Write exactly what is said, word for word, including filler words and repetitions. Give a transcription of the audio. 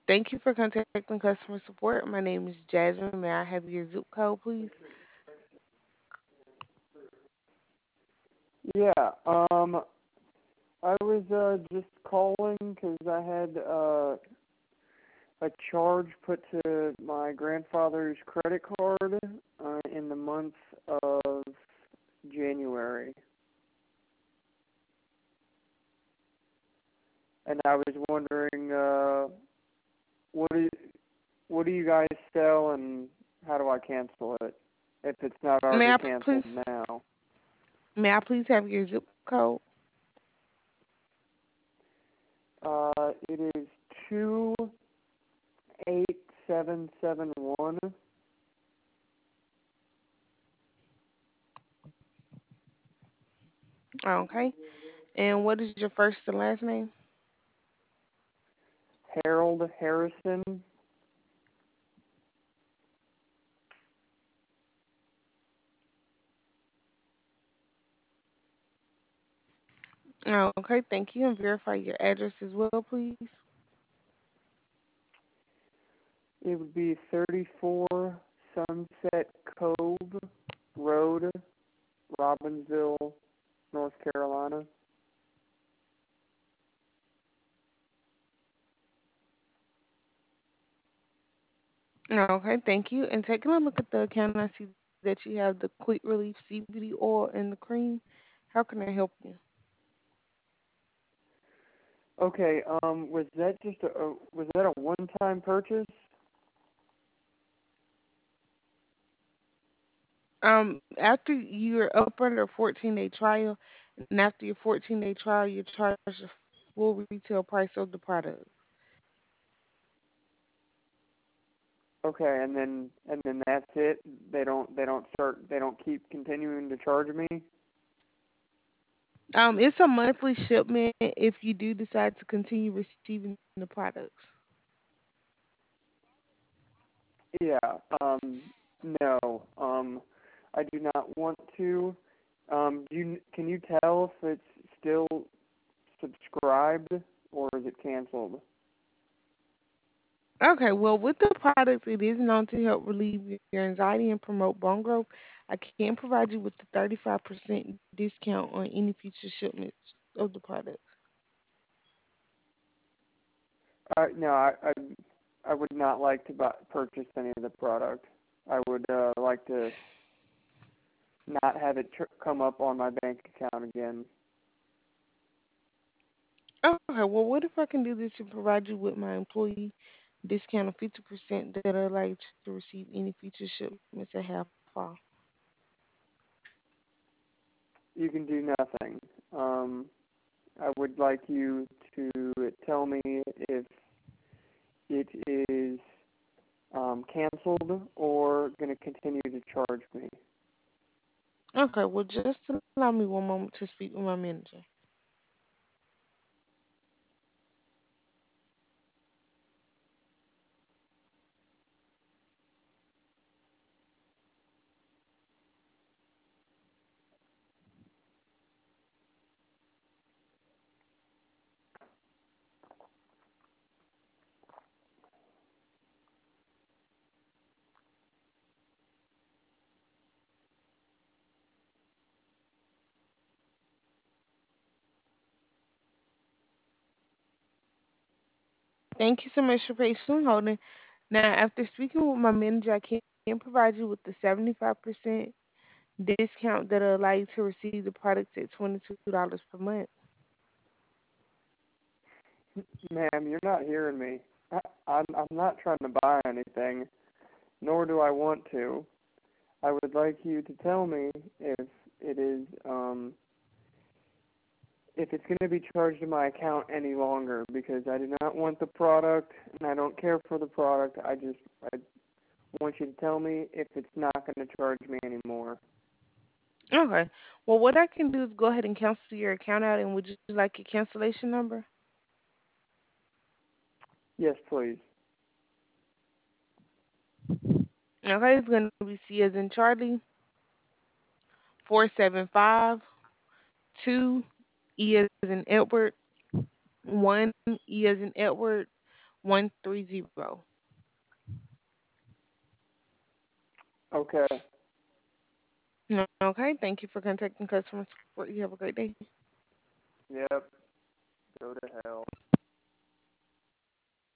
Thank you for contacting customer support. My name is Jasmine. May I have your zip code, please? Yeah, um, I was uh, just calling because I had uh, a charge put to my grandfather's credit card uh, in the month of January, and I was wondering uh, what do what do you guys sell and how do I cancel it if it's not May already I canceled please now? may I please have your zip code? Uh, it is two eight seven seven one Okay. And what is your first and last name? Harold Harrison. Okay, thank you. And verify your address as well, please. It would be thirty-four Sunset Cove Road, Robbinsville, North Carolina. Okay, thank you. And taking a look at the account, I see that you have the Quick Relief C B D oil and the cream. How can I help you? Okay, um, was that just a, a was that a one-time purchase? Um, after you're up under a fourteen day trial, and after your fourteen day trial, you're charged the full retail price of the product. Okay, and then and then that's it. They don't they don't start they don't keep continuing to charge me. Um, it's a monthly shipment if you do decide to continue receiving the products. Yeah. Um. No. Um. I do not want to. Um. Do you can you tell if it's still subscribed or is it canceled? Okay, well, with the products, it is known to help relieve your anxiety and promote bone growth. I can provide you with the thirty-five percent discount on any future shipments of the products. Uh, no, I, I I would not like to buy, purchase any of the product. I would uh, like to not have it tr- come up on my bank account again. Okay, well, what if I can do this to provide you with my employee discount of fifty percent that allow you to receive any future shipments at half off? You can do nothing. Um, I would like you to tell me if it is um, canceled or going to continue to charge me. Okay, well, just allow me one moment to speak with my manager. Thank you so much for patiently holding. Now, after speaking with my manager, I can can provide you with the seventy-five percent discount that will allow you to receive the products at twenty-two dollars per month. Ma'am, you're not hearing me. I, I'm I'm not trying to buy anything, nor do I want to. I would like you to tell me if it is um if it's going to be charged to my account any longer because I do not want the product and I don't care for the product. I just I want you to tell me if it's not going to charge me anymore. Okay. Well, what I can do is go ahead and cancel your account out, and would you like your cancellation number? Yes, please. Okay, it's going to be C as in Charlie, four seven five two E as in Edward, one E as in Edward, one three zero. Okay. Okay, thank you for contacting customer support. You have a great day. Yep. Go to hell.